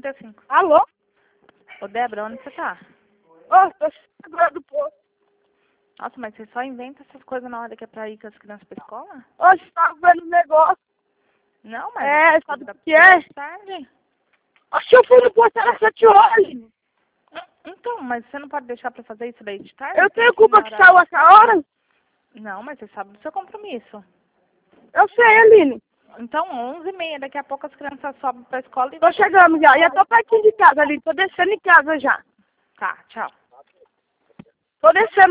35. Alô? Ô, Débora, onde você tá? Ô, tô agora do posto. Nossa, mas você só inventa essas coisas na hora que é pra ir com as crianças pra escola? Hoje tá vendo o negócio. Não, mas... É, essas sabe coisas o que é? da tarde. Oxe, eu fui no posto, era 7 horas. Então, mas você não pode deixar pra fazer isso daí de tarde? Eu Porque tenho assim, culpa na que hora... saiu essa hora? Não, mas você sabe do seu compromisso. Eu sei, Aline. Então, 11h30, daqui a pouco as crianças sobem pra escola e... Tô chegando já. Já tô pertinho de casa, Aline. Tô descendo em casa já. Tá, tchau. Tô descendo.